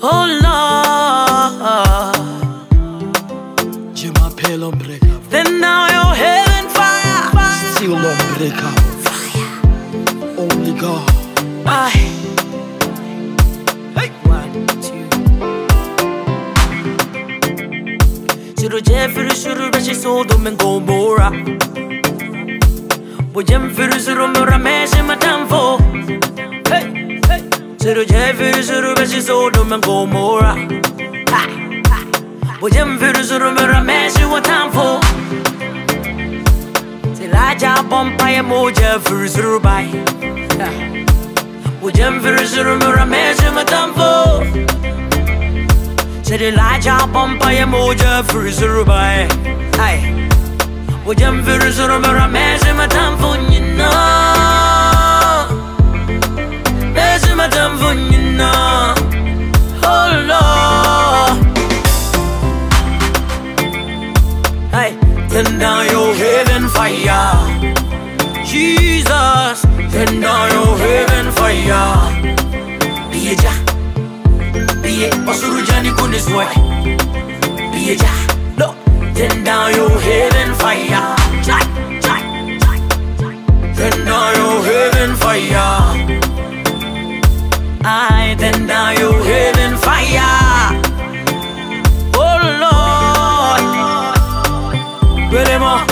Oh Lord, Jema pale unbreakable. then now you're heaven fire. Still unbreakable. Only God. Aye. Hey. 1, 2. Zero Jeffrey Shuru Rashi Sodom and Gomorrah. Bojem Furusuru Muramesh Matamfo. Hey, hey. Zero Jeffrey Shuru Rashi Sodom and Gomorrah. Bojem Furusuru Muramesh Matamfo. Elijah Bompire Moja Furusuru by. Bojem Furusuru Muramesh Matamfo. Said Elijah Bompire Moja Furusuru by. Aye. Bojem Furusuru Muramesh Matamfo. Oh Lord, hey, turn down your heaven fire, Jesus. Turn down your heaven fire. Be a ja, be a Osurujani Kunisway. Be a ja, no. Turn down your heaven fire. Turn down your heaven fire. I turn down your heaven fire. Oh Lord, where more,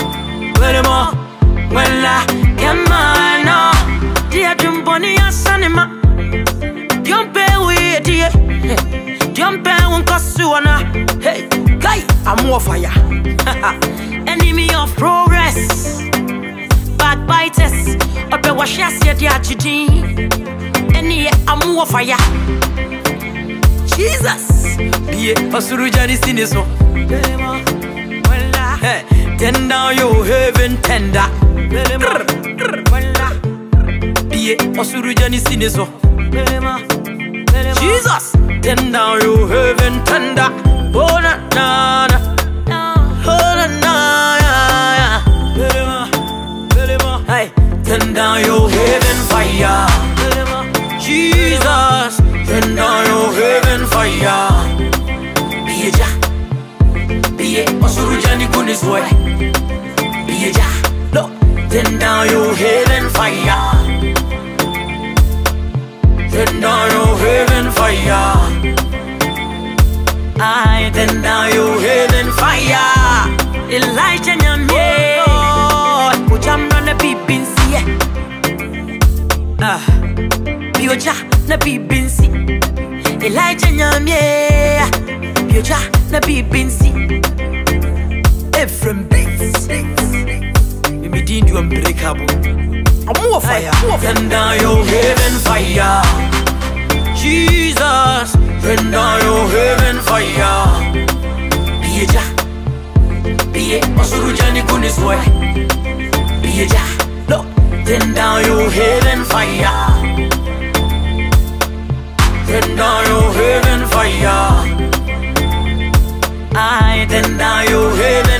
when I come on, dear Jumboni Sanima, jump away, dear, jump and Kasuana. Hey, guy, I'm more fire. Enemy of progress, backbiters, up a washasia, dear Chidi. I'm more fire. Jesus, be a Surujani Siniso. Ten down your heaven tender. Be a Surujani Siniso. Jesus, ten down your heaven tender. Oh na na na, oh na na. Hey, ten down your heaven fire. Jesus, turn down your heaven fire. Be a ja, be a Osurujani Kunisway. Be a ja, no. Turn down your heaven fire. Turn down your heaven fire. I turn down your heaven fire. Elijah Nyamye, Ujam na bibin siye. Bioja na bibinsi, Elijah Nyamye. Bioja na bibinsi, Ephraim beats. Me did you unbreakable. I'm more fire. Turn down your heaven fire, Jesus. Turn down your heaven fire. Bioja, be a Osurujani Kunisway. Bioja, no. Turn down your heaven fire. Turn down your heaven fire. I turn down your heaven